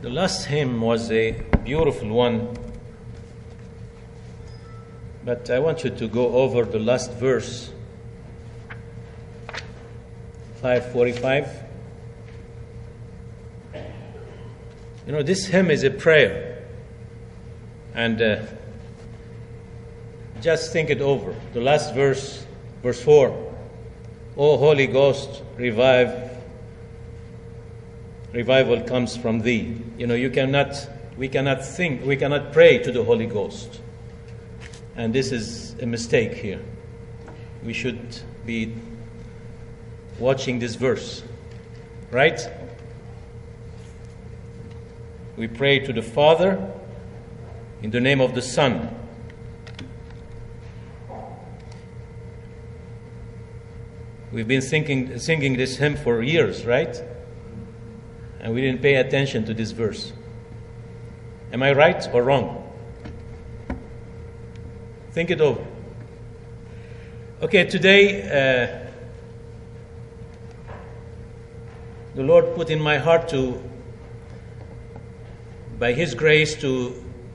The last hymn was a beautiful one, but I want you to go over the last verse, 545. You know, this hymn is a prayer, and just think it over. The last verse, verse 4, O Holy Ghost, revival comes from thee. You know, we cannot pray to the Holy Ghost. And this is a mistake here. We should be watching this verse, right? We pray to the Father in the name of the Son. We've been singing this hymn for years, right? And we didn't pay attention to this verse. Am I right or wrong? Think it over. Okay, today the Lord put in my heart by His grace, to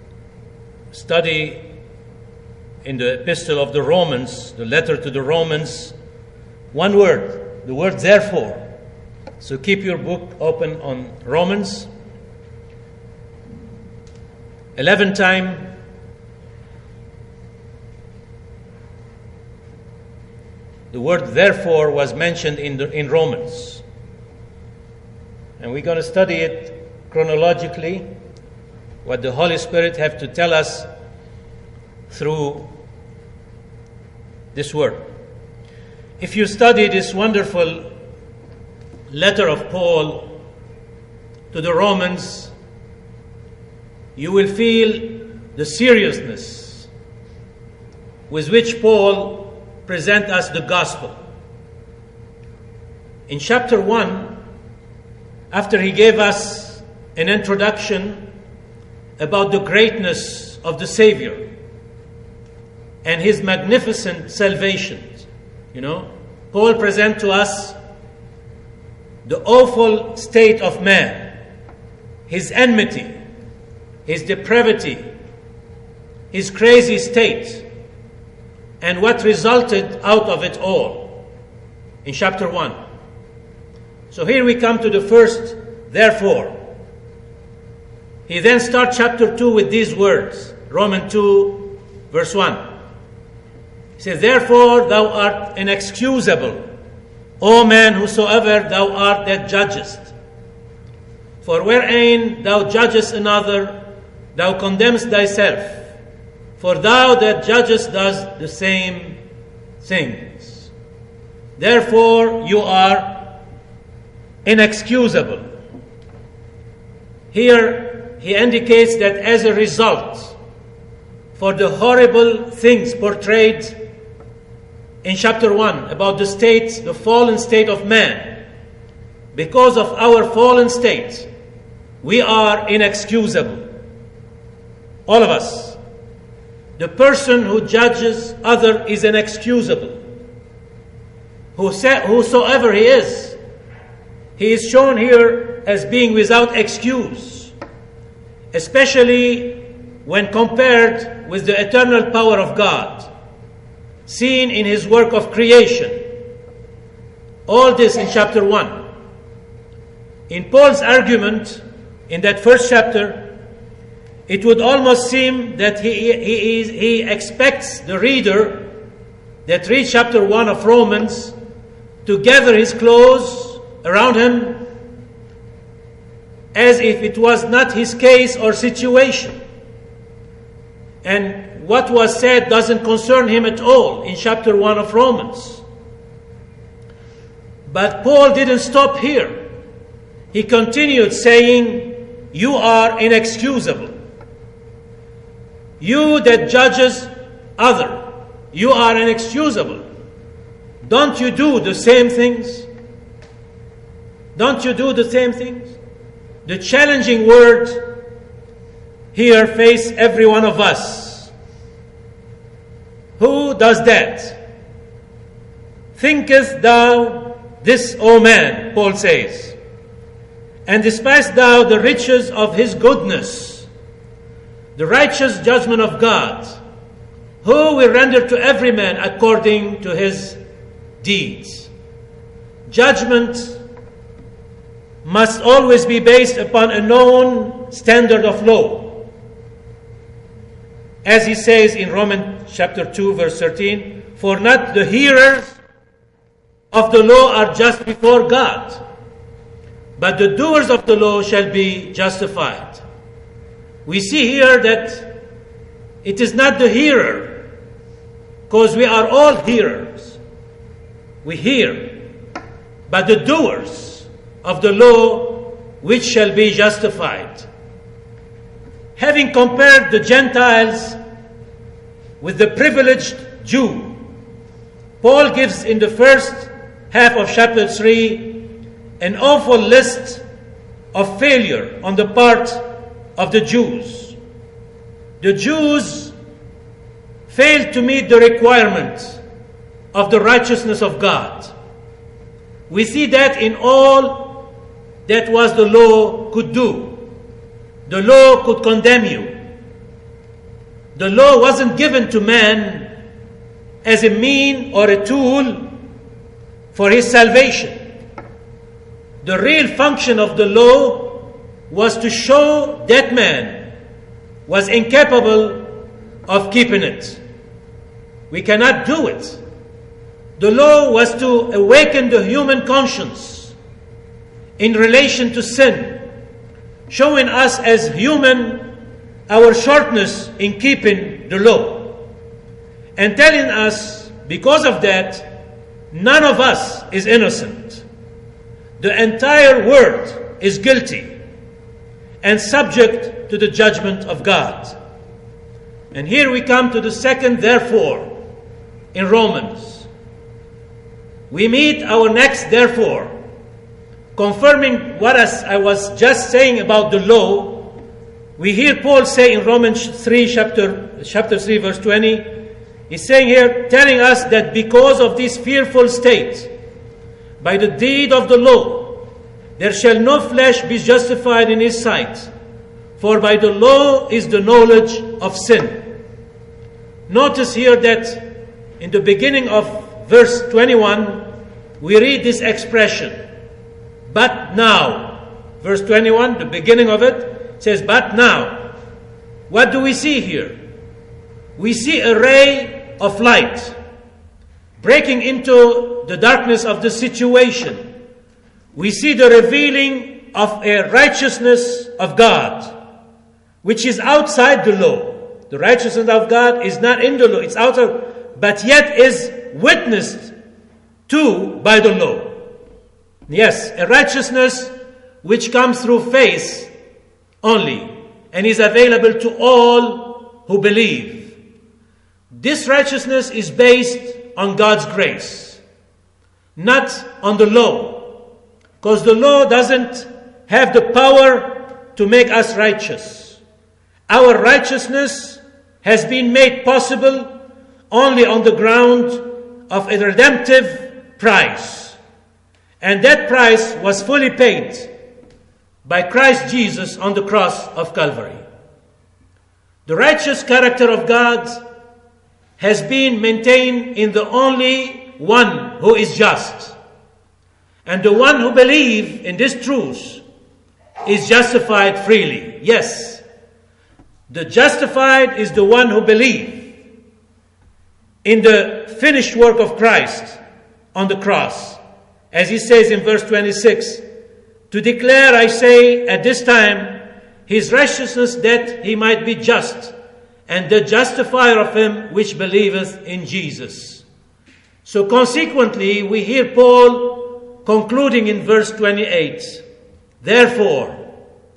study in the epistle of the Romans, the letter to the Romans, one word, the word therefore. So keep your book open on Romans. 11 times. The word therefore was mentioned in Romans. And we're going to study it chronologically, what the Holy Spirit have to tell us through this word. If you study this wonderful letter of Paul to the Romans, you will feel the seriousness with which Paul presents us the gospel. In chapter 1, after he gave us an introduction about the greatness of the Savior and his magnificent salvation, Paul presents to us the awful state of man, his enmity, his depravity, his crazy state, and what resulted out of it all in chapter 1. So here we come to the first, therefore. He then starts chapter 2 with these words, Romans 2, verse 1. He says, therefore thou art inexcusable, O man, whosoever thou art that judgest. For wherein thou judgest another, thou condemnest thyself. For thou that judgest does the same things. Therefore you are inexcusable. Here he indicates that as a result, for the horrible things portrayed in chapter 1 about the fallen state of man, because of our fallen state, we are inexcusable. All of us. The person who judges other is inexcusable. Whosoever he is shown here as being without excuse, especially when compared with the eternal power of God, seen in his work of creation. All this in chapter 1. In Paul's argument in that first chapter, it would almost seem that he expects the reader that reads chapter 1 of Romans to gather his clothes around him as if it was not his case or situation. And what was said doesn't concern him at all in chapter 1 of Romans. But Paul didn't stop here. He continued saying, you are inexcusable. You that judges other, you are inexcusable. Don't you do the same things? Don't you do the same things? The challenging word here faces every one of us. Who does that? Thinkest thou this, O man, Paul says, And despise thou the riches of his goodness, the righteous judgment of God, who will render to every man according to his deeds. Judgment must always be based upon a known standard of law. As he says in Romans chapter 2, verse 13, for not the hearers of the law are just before God, but the doers of the law shall be justified. We see here that it is not the hearer, because we are all hearers. We hear, but the doers of the law which shall be justified. Having compared the Gentiles with the privileged Jew, Paul gives in the first half of chapter 3 an awful list of failure on the part of the Jews. The Jews failed to meet the requirements of the righteousness of God. We see that in all that was the law could do. The law could condemn you. The law wasn't given to man as a mean or a tool for his salvation. The real function of the law was to show that man was incapable of keeping it. We cannot do it. The law was to awaken the human conscience in relation to sin, showing us as human our shortness in keeping the law, and telling us, because of that, none of us is innocent. The entire world is guilty and subject to the judgment of God. And here we come to the second therefore in Romans. We meet our next therefore, confirming what I was just saying about the law. We hear Paul say in Romans 3, chapter 3, verse 20, he's saying here, telling us that because of this fearful state, by the deed of the law, there shall no flesh be justified in his sight, for by the law is the knowledge of sin. Notice here that in the beginning of verse 21, we read this expression, but now. Verse 21, the beginning of it, says, but now. What do we see here? We see a ray of light breaking into the darkness of the situation. We see the revealing of a righteousness of God, which is outside the law. The righteousness of God is not in the law, it's outside, but yet is witnessed to by the law. Yes, a righteousness which comes through faith only, and is available to all who believe. This righteousness is based on God's grace, not on the law, because the law doesn't have the power to make us righteous. Our righteousness has been made possible only on the ground of a redemptive price, and that price was fully paid by Christ Jesus on the cross of Calvary. The righteous character of God has been maintained in the only one who is just. And the one who believes in this truth is justified freely. Yes, the justified is the one who believes in the finished work of Christ on the cross. As he says in verse 26, to declare, I say, at this time, his righteousness, that he might be just, and the justifier of him which believeth in Jesus. So consequently, we hear Paul concluding in verse 28, Therefore,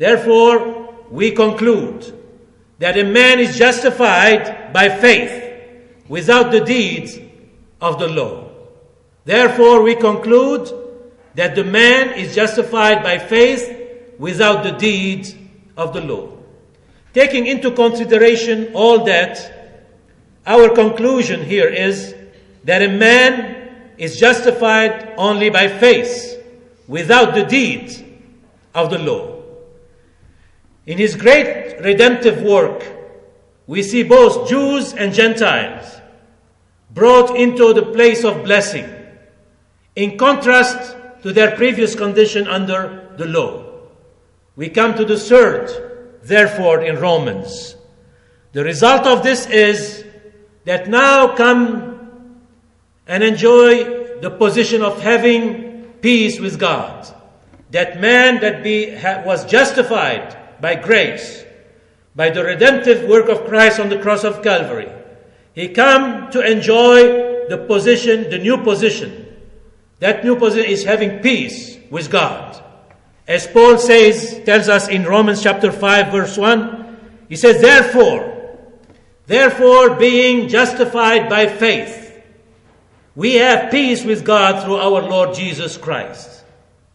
we conclude that a man is justified by faith without the deeds of the law. Therefore, we conclude that the man is justified by faith without the deeds of the law. Taking into consideration all that, our conclusion here is that a man is justified only by faith without the deeds of the law. In his great redemptive work, we see both Jews and Gentiles brought into the place of blessing, in contrast to their previous condition under the law. We come to the third, therefore, in Romans. The result of this is that now come and enjoy the position of having peace with God. That man that was justified by grace, by the redemptive work of Christ on the cross of Calvary, he come to enjoy the position, the new position. That new position is having peace with God. As Paul tells us in Romans chapter 5, verse 1, he says, Therefore, being justified by faith, we have peace with God through our Lord Jesus Christ.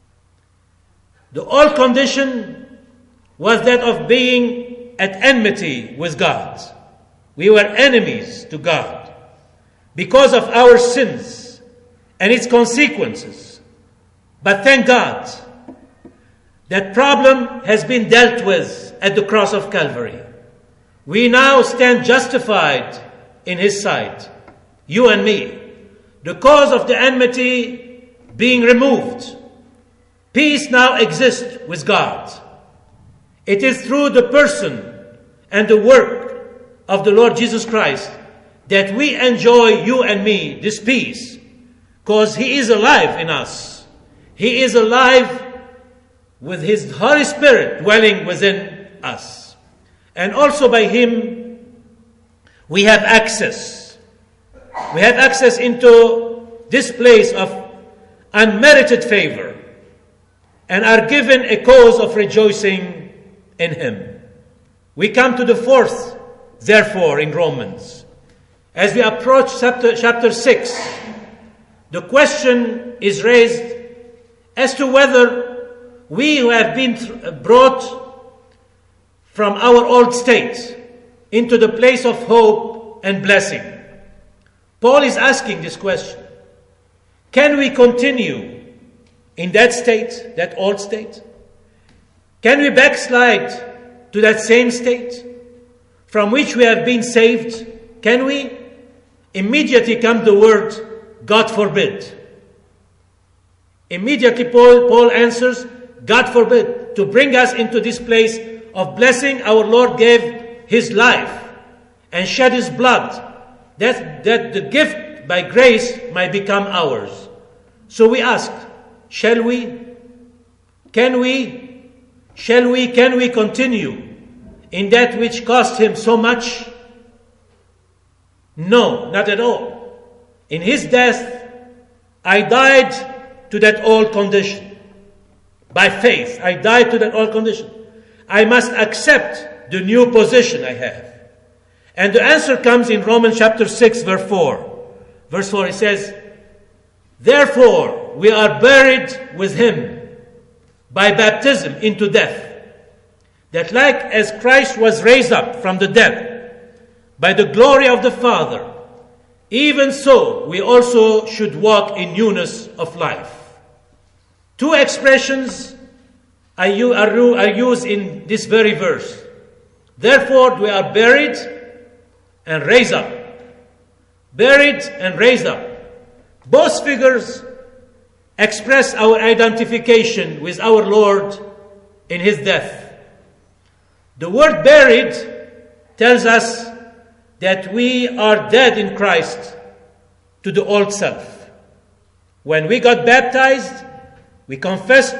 The old condition was that of being at enmity with God. We were enemies to God because of our sins and its consequences. But thank God, that problem has been dealt with at the cross of Calvary. We now stand justified in his sight, you and me. The cause of the enmity being removed. Peace now exists with God. It is through the person and the work of the Lord Jesus Christ that we enjoy, you and me, this peace. Because he is alive in us. He is alive with his Holy Spirit dwelling within us. And also by him, we have access. We have access into this place of unmerited favor and are given a cause of rejoicing in him. We come to the fourth, therefore, in Romans. As we approach chapter 6, the question is raised as to whether we who have been brought from our old state into the place of hope and blessing. Paul is asking this question. Can we continue in that state, that old state? Can we backslide to that same state from which we have been saved? Can we? Immediately come the word, God forbid. Immediately Paul answers, God forbid, to bring us into this place of blessing. Our Lord gave his life and shed his blood, that the gift by grace might become ours. So we ask, shall we? Can we continue in that which cost him so much? No, not at all. In his death, I died to that old condition. By faith, I died to that old condition. I must accept the new position I have. And the answer comes in Romans chapter 6, verse 4. Verse 4, it says, Therefore, we are buried with him by baptism into death, that like as Christ was raised up from the dead by the glory of the Father, even so we also should walk in newness of life. Two expressions are used in this very verse. Therefore, we are buried and raised up. Buried and raised up. Both figures express our identification with our Lord in his death. The word buried tells us that we are dead in Christ to the old self. When we got baptized, we confessed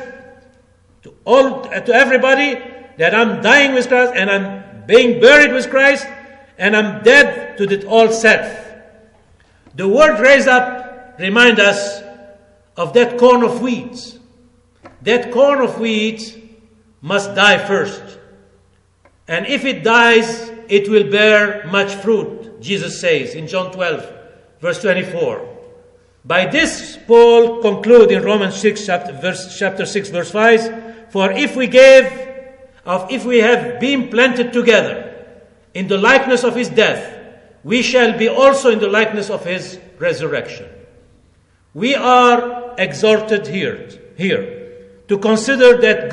to everybody that I'm dying with Christ and I'm being buried with Christ and I'm dead to the old self. The word raise up reminds us of that corn of wheat. That corn of wheat must die first. And if it dies, it will bear much fruit, Jesus says in John 12, verse 24. By this, Paul concludes in Romans 6, chapter 6, verse 5, For if we have been planted together in the likeness of his death, we shall be also in the likeness of his resurrection. We are exhorted here to consider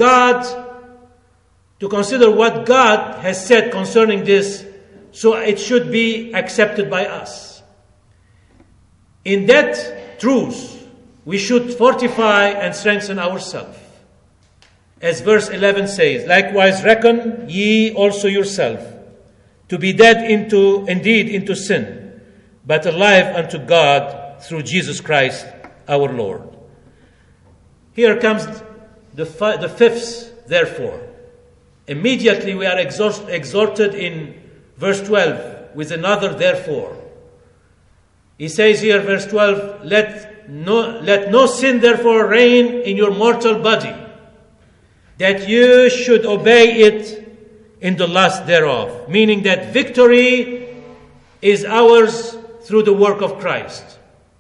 what God has said concerning this, so it should be accepted by us. In that truth, we should fortify and strengthen ourselves. As verse 11 says, likewise reckon ye also yourself to be dead indeed into sin, but alive unto God through Jesus Christ our Lord. Here comes the fifth, therefore. Immediately we are exhorted in verse 12 with another therefore. He says here, verse 12, let no sin therefore reign in your mortal body, that you should obey it in the lust thereof. Meaning that victory is ours through the work of Christ.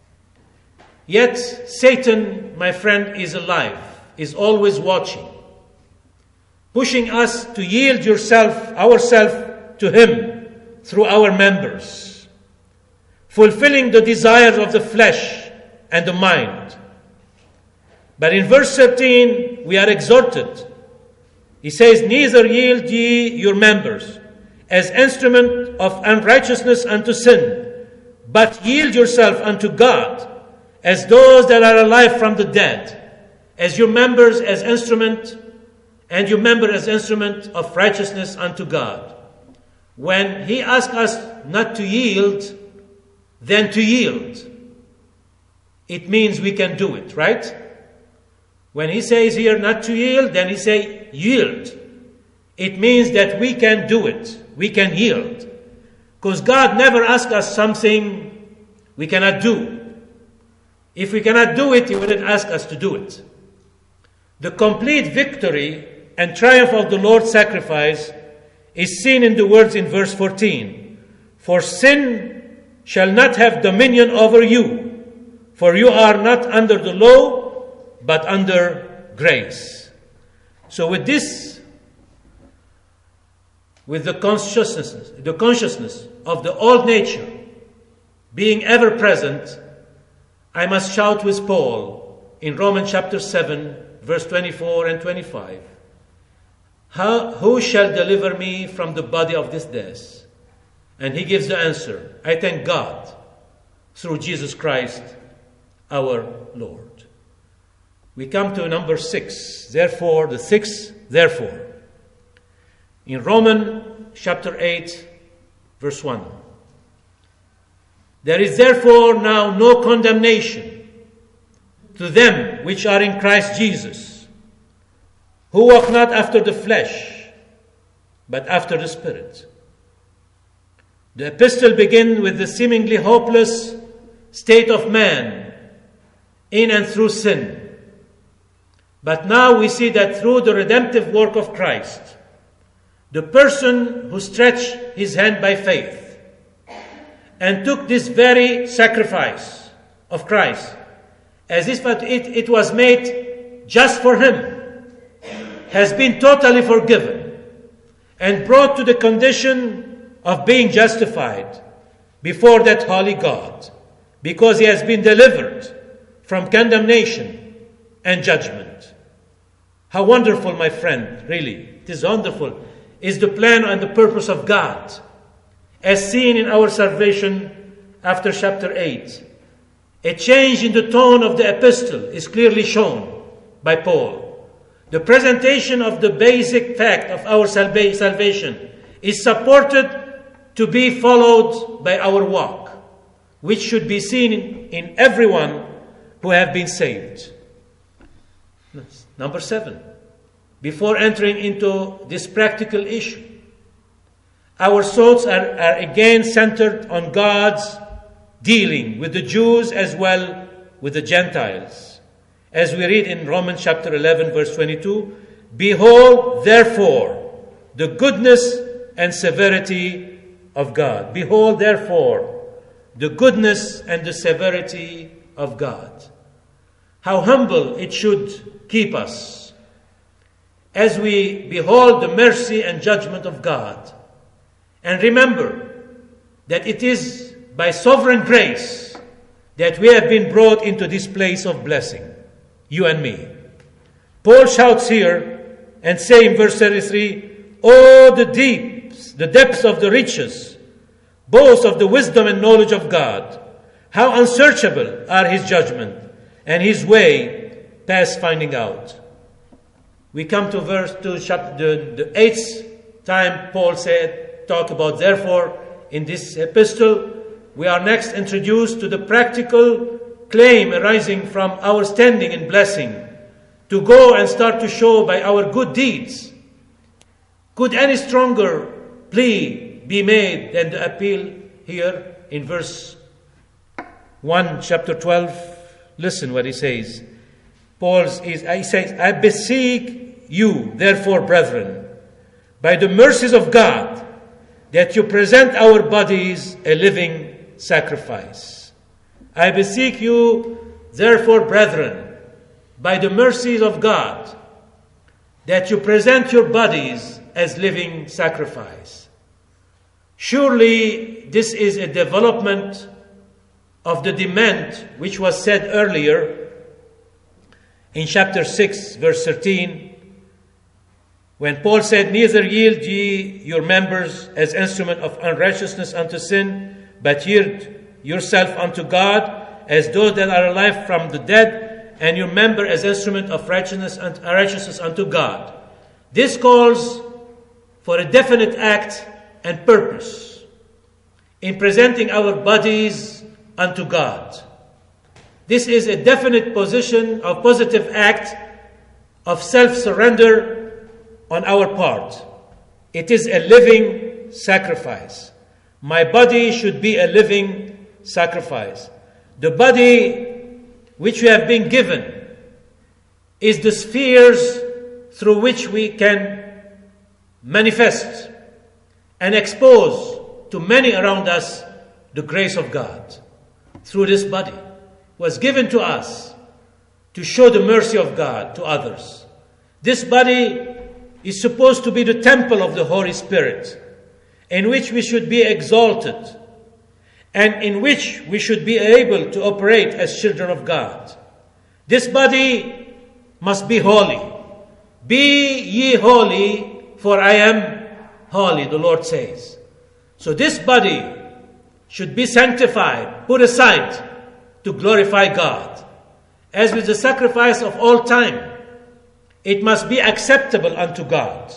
Yet Satan, my friend, is alive, is always watching, pushing us to yield ourselves to him through our members, fulfilling the desires of the flesh and the mind. But in verse 13, we are exhorted. He says, neither yield ye your members as instrument of unrighteousness unto sin, but yield yourself unto God as those that are alive from the dead, as your members as instrument, and your member as instrument of righteousness unto God. When he asks us not to yield, then to yield, it means we can do it, right? When he says here not to yield, then he says yield. It means that we can do it. We can yield. Because God never asks us something we cannot do. If we cannot do it, he wouldn't ask us to do it. The complete victory and triumph of the Lord's sacrifice is seen in the words in verse 14. For sin shall not have dominion over you, for you are not under the law, but under grace. So with this, with the consciousness of the old nature being ever present, I must shout with Paul in Romans chapter 7, verse 24 and 25. Who shall deliver me from the body of this death? And he gives the answer, I thank God through Jesus Christ our Lord. We come to number 6. Therefore, the sixth, therefore. In Romans chapter 8, verse 1. There is therefore now no condemnation to them which are in Christ Jesus, who walk not after the flesh, but after the Spirit. The epistle begins with the seemingly hopeless state of man in and through sin. But now we see that through the redemptive work of Christ, the person who stretched his hand by faith and took this very sacrifice of Christ, as if it was made just for him, has been totally forgiven and brought to the condition of being justified before that holy God, because he has been delivered from condemnation and judgment. How wonderful, my friend, really, it is wonderful, is the plan and the purpose of God, as seen in our salvation after chapter 8. A change in the tone of the epistle is clearly shown by Paul. The presentation of the basic fact of our salvation is supported to be followed by our walk, which should be seen in everyone who have been saved. Number 7, before entering into this practical issue, our thoughts are again centered on God's dealing with the Jews as well with the Gentiles. As we read in Romans chapter 11, verse 22, behold, therefore, the goodness and severity of God. Behold, therefore, the goodness and the severity of God. How humble it should keep us as we behold the mercy and judgment of God. And remember that it is by sovereign grace that we have been brought into this place of blessing, you and me. Paul shouts here and say in verse 33, "Oh, the depths of the riches, both of the wisdom and knowledge of God. How unsearchable are his judgment, and his way past finding out." We come to the 8th time Paul talk about therefore in this epistle. We are next introduced to the practical claim arising from our standing in blessing, to go and start to show by our good deeds. Could any stronger plea be made than the appeal here in verse 1, chapter 12? Listen what he says. He says, "I beseech you, therefore, brethren, by the mercies of God, that you present our bodies a living sacrifice." I beseech you, therefore, brethren, by the mercies of God, that you present your bodies as living sacrifice. Surely this is a development of the demand which was said earlier in chapter 6, verse 13, when Paul said, "Neither yield ye your members as instrument of unrighteousness unto sin, but yield yourself unto God as those that are alive from the dead, and your member as instrument of righteousness unto God." This calls for a definite act and purpose in presenting our bodies unto God. This is a definite positive act of self-surrender on our part. It is a living sacrifice. My body should be a living sacrifice. The body which we have been given is the spheres through which we can manifest and expose to many around us the grace of God. Through this body was given to us to show the mercy of God to others. This body is supposed to be the temple of the Holy Spirit, in which we should be exalted and in which we should be able to operate as children of God. This body must be holy. "Be ye holy, for I am holy," the Lord says. So this body should be sanctified, put aside to glorify God. As with the sacrifice of all time, it must be acceptable unto God.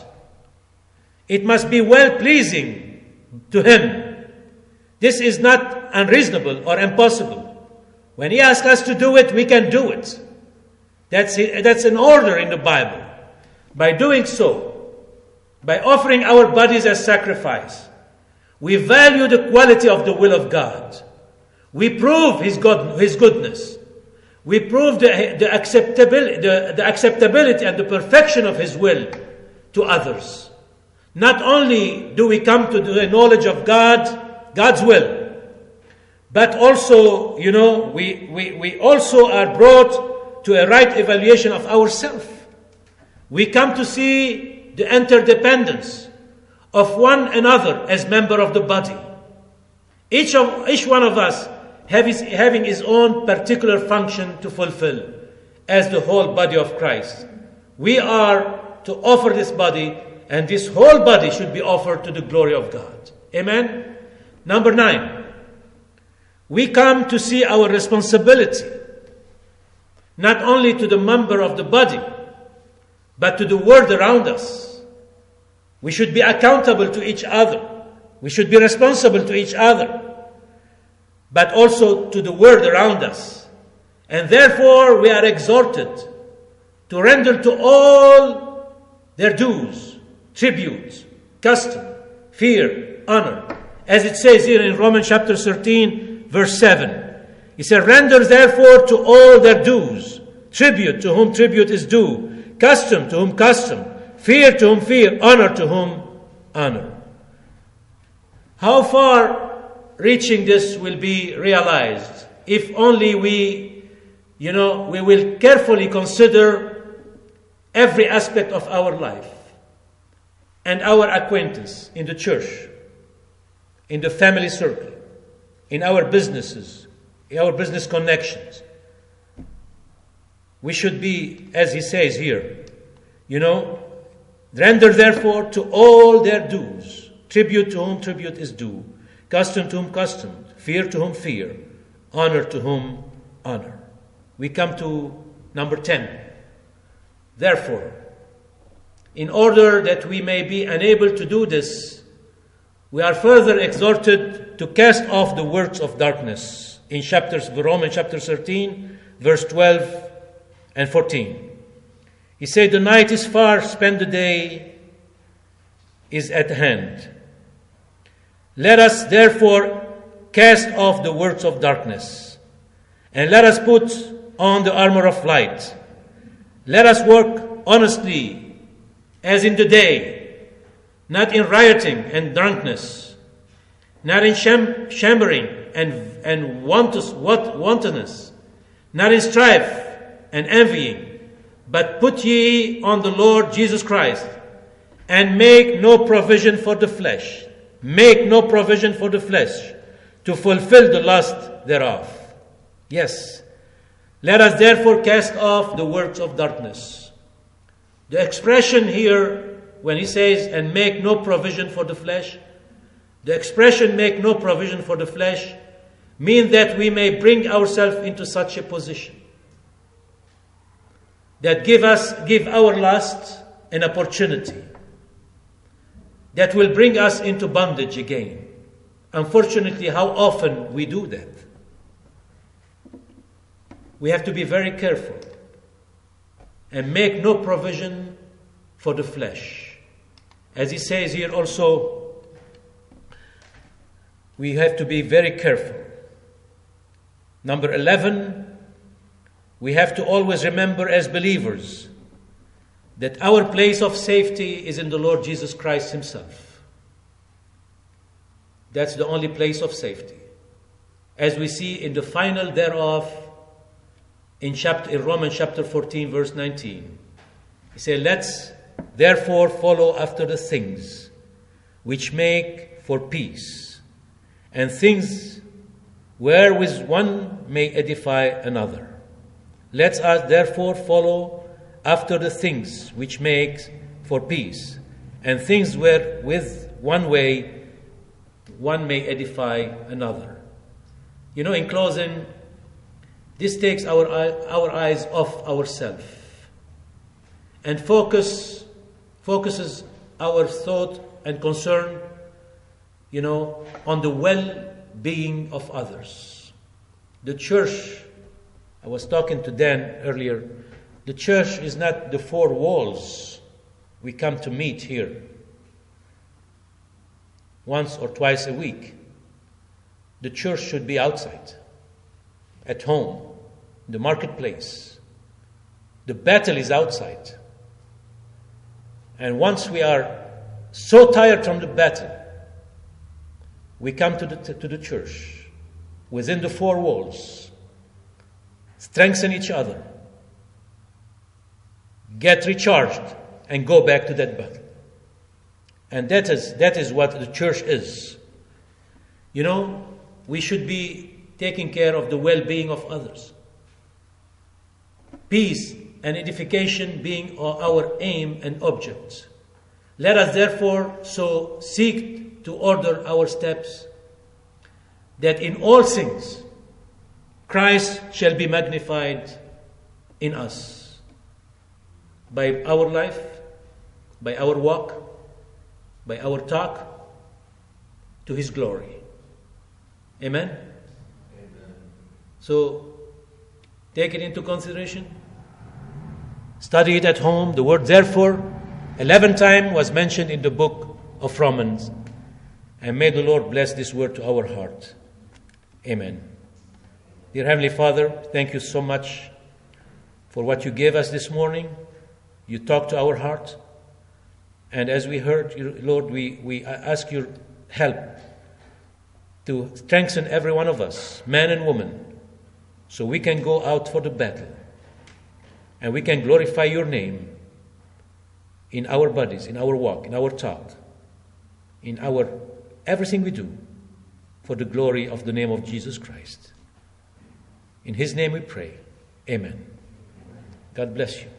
It must be well-pleasing to Him. This is not unreasonable or impossible. When He asks us to do it, we can do it. That's an order in the Bible. By doing so, by offering our bodies as sacrifice, we value the quality of the will of God. We prove His goodness. We prove the acceptability and the perfection of His will to others. Not only do we come to the knowledge of God's will, but also, we also are brought to a right evaluation of ourselves. We come to see the interdependence of one another as member of the body. Each one of us having his own particular function to fulfill as the whole body of Christ. We are to offer this body, and this whole body should be offered to the glory of God. Amen? Number 9. We come to see our responsibility, not only to the member of the body, but to the world around us. We should be accountable to each other. We should be responsible to each other, but also to the world around us. And therefore we are exhorted to render to all their dues, tribute, custom, fear, honor. As it says here in Romans chapter 13, verse 7. He said, "Render therefore to all their dues, tribute to whom tribute is due, custom to whom custom, fear to whom fear, honor to whom honor." How far reaching this will be realized if only we will carefully consider every aspect of our life and our acquaintance in the church, in the family circle, in our businesses, in our business connections. we should be, as he says here, render therefore to all their dues, tribute to whom tribute is due, custom to whom custom, fear to whom fear, honor to whom honor. We come to number 10. Therefore, in order that we may be enabled to do this, we are further exhorted to cast off the works of darkness in Romans chapter 13, verse 12 and 14. He said, the night is far spent, the day is at hand. Let us therefore cast off the works of darkness, and let us put on the armor of light. Let us work honestly as in the day, not in rioting and drunkenness, not in chambering and wantonness, not in strife and envying, but put ye on the Lord Jesus Christ, and make no provision for the flesh. Make no provision for the flesh to fulfill the lust thereof. Yes. Let us therefore cast off the works of darkness. The expression here, when he says, and make no provision for the flesh, the expression make no provision for the flesh means that we may bring ourselves into such a position that give our lust an opportunity that will bring us into bondage again. Unfortunately, how often we do that. We have to be very careful and make no provision for the flesh. As he says here also, we have to be very careful. Number 11, we have to always remember as believers that our place of safety is in the Lord Jesus Christ himself. That's the only place of safety. As we see in the final thereof, in Romans chapter 14, verse 19. He said, let's therefore follow after the things which make for peace, and things wherewith one may edify another. Let us therefore follow after the things which make for peace, and things wherewith one may edify another. In closing, this takes our eyes off ourselves and focuses our thought and concern, on the well-being of others. The church, I was talking to Dan earlier, the church is not the four walls we come to meet here once or twice a week. The church should be outside, at home, in the marketplace. The battle is outside. And once we are so tired from the battle, we come to the church, within the four walls, strengthen each other, get recharged, and go back to that battle. And that is what the church is. We should be taking care of the well-being of others. Peace and edification being our aim and object. Let us therefore so seek to order our steps, that in all things Christ shall be magnified in us, by our life, by our walk, by our talk, to his glory. Amen? Amen. So, take it into consideration. Study it at home. The word therefore 11 times was mentioned in the book of Romans. And may the Lord bless this word to our heart. Amen. Dear Heavenly Father, thank you so much for what you gave us this morning. You talked to our heart. And as we heard, Lord, we ask your help to strengthen every one of us, man and woman, so we can go out for the battle and we can glorify your name in our bodies, in our walk, in our talk, in our everything we do, for the glory of the name of Jesus Christ. In his name we pray. Amen. God bless you.